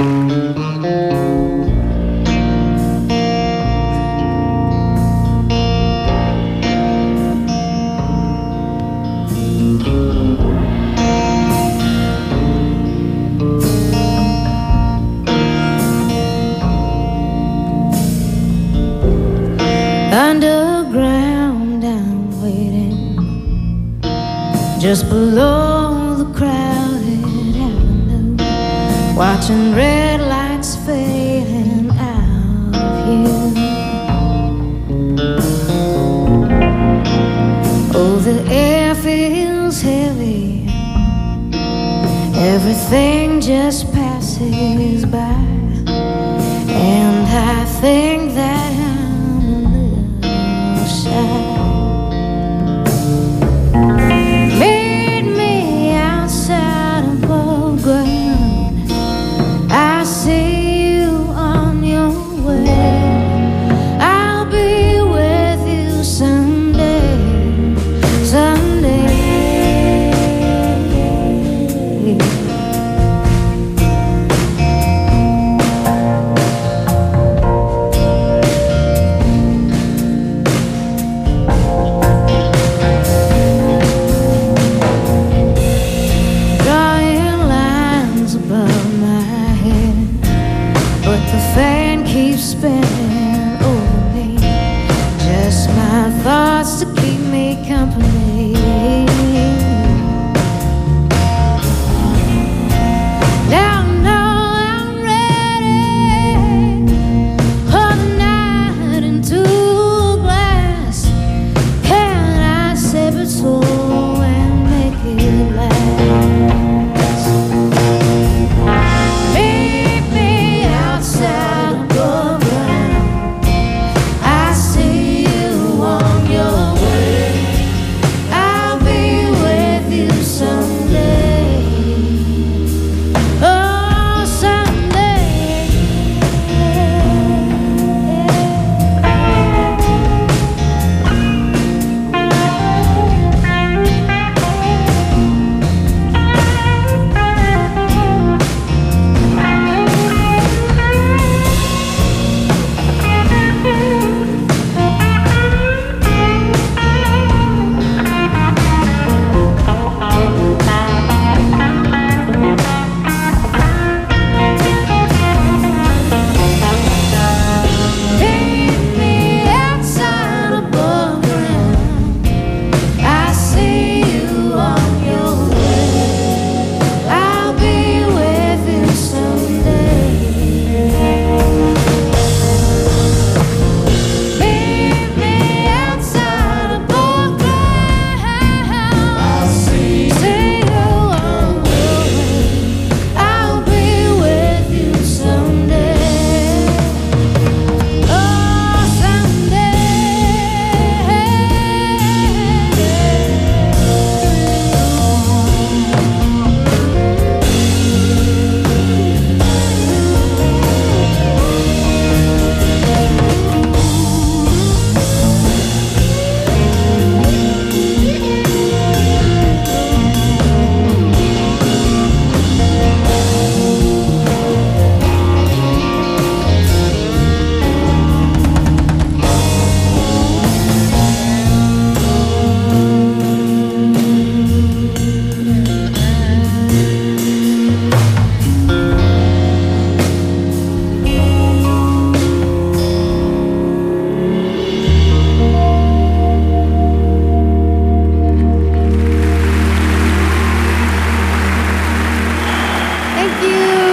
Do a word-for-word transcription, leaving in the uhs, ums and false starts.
Underground, I'm waiting just below the crowded avenue, watching red lights fading out of view. Oh, the air feels heavy, everything just passes by, and I think that meet me outside above ground. I see you on your way. I'll be with you someday, someday. Fan keeps spinning over me, just my thoughts to keep me company. Now I know I'm ready for the night into a glass. Can I save it slow and make it last? Thank you.